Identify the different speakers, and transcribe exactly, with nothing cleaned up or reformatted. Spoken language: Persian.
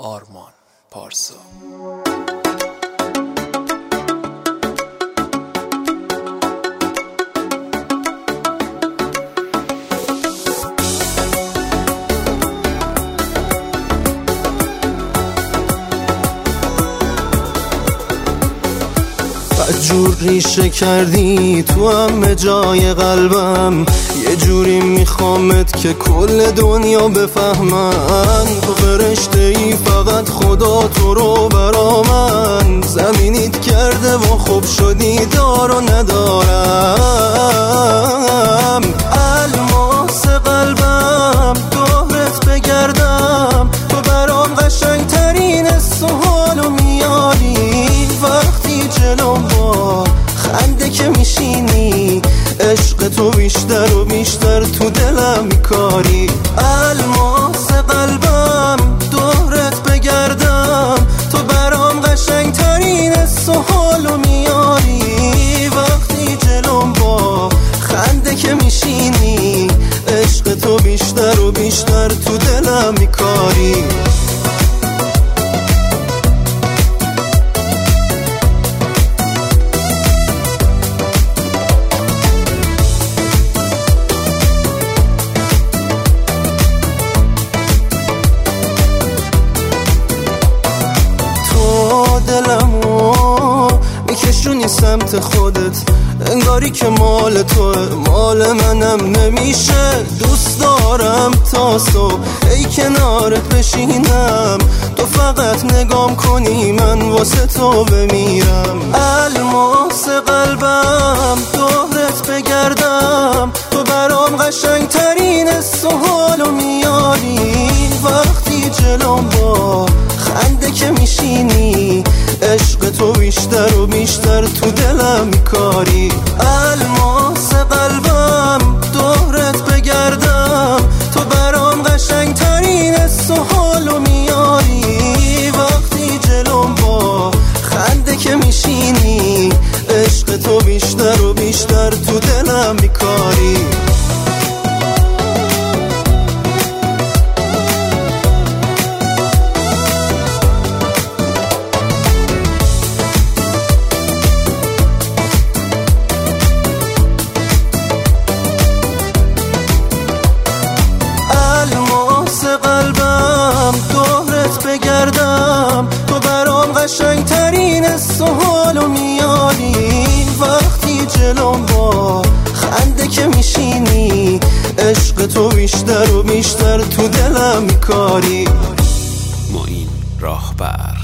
Speaker 1: آرمان پارسا.
Speaker 2: جور ریشه کردی تو همه جای قلبم، یه جوری میخوامت که کل دنیا بفهمن. تو فرشته ای فقط خدا تو رو برا من، زمینیت کرده و خوب شدی دار و ندارم. الماس قلبم دورت بگردم، تو برام قشنگ ترین حس و حالو میاری. وقتی جلوم با خنده که میشینی، عشق تو بیشتر و بیشتر تو دلم میکاری. الماس قلبم دورت بگردم، تو برام قشنگ ترین حس و حالو میاری. وقتی جلوم با خنده که میشینی، عشق تو بیشتر و بیشتر تو دلم میکاری. دلمو میکشونی سمت خودت، انگاری که مال توه مال منم نمیشه. دوست دارم تا صبح ای کنارت بشینم، تو فقط نگام کنی من واسه تو بمیرم. الماس قلبم دورت بگردم، تو برام قشنگ ترین حس و حالو میاری. وقتی جلوم با خنده که میشینی، عشق تو بیشتر و بیشتر تو دلم میکاری. الماس قلبم دورت بگردم، تو برام قشنگ ترین حس و حالو میاری. وقتی جلوم با خنده که میشینی، عشق تو بیشتر و بیشتر تو دلم میکاری. قلبم دورت بگردم، تو برام قشنگ ترین حس و حالو میاری. وقتی جلوم با خنده که میشینی، عشق تو بیشتر و بیشتر تو دلم میکاری.
Speaker 1: معین راهبر.